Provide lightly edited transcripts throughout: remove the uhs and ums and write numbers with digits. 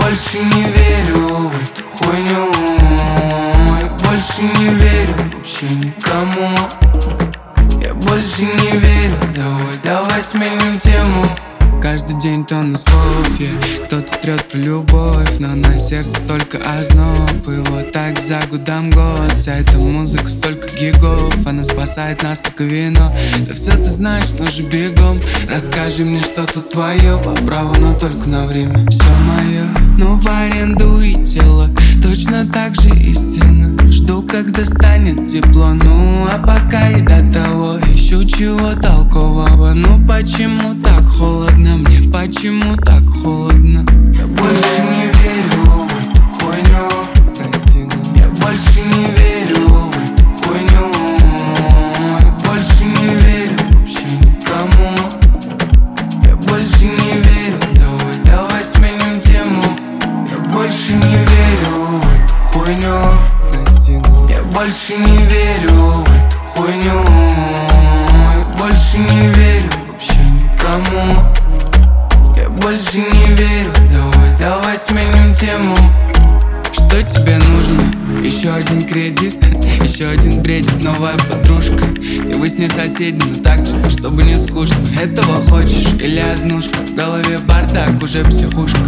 больше не верю в эту хуйню. Я больше не верю вообще никому. Я больше не верю, давай сменим тему. Каждый день тонна слов, кто-то трет про любовь, но на сердце столько озноб. И вот так за годом год, вся эта музыка столько гигов. Она спасает нас, как и вино. Да все ты знаешь, но же бегом. Расскажи мне, что тут твое по праву, но только на время. Все мое, но в аренду и тело точно так же истинно. Жду, когда станет тепло, ну а пока и до того ищу чего толкового. Ну почему так холодно? Мне почему так холодно? Я больше не верю в эту хуйню. Прости, но я больше не верю в эту хуйню. Я больше не верю вообще никому. Я больше не верю, давай сменим тему. Я больше не верю в эту хуйню. прости, но Я больше не верю в эту хуйню. Я больше не верю вообще никому. Я больше не верю, давай сменим тему. что тебе нужно? Еще один кредит, еще один бредит новая подружка. И вы с ней соседи, но так чисто, чтобы не скучно. Этого хочешь или однушка? В голове бардак, уже психушка.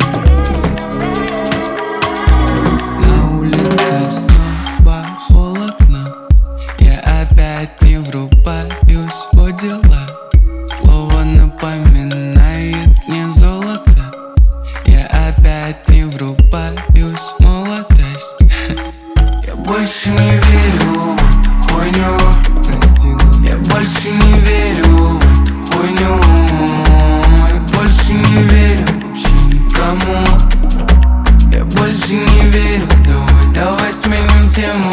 На улице снова холодно. Я опять не врубаюсь в дела. Слово напоминает мне золото. Я опять не врубаюсь в молодость. Я больше не верю в эту хуйню. Прости, но я больше не верю в эту хуйню. Я больше не верю вообще никому. Я больше не верю, давай сменим тему.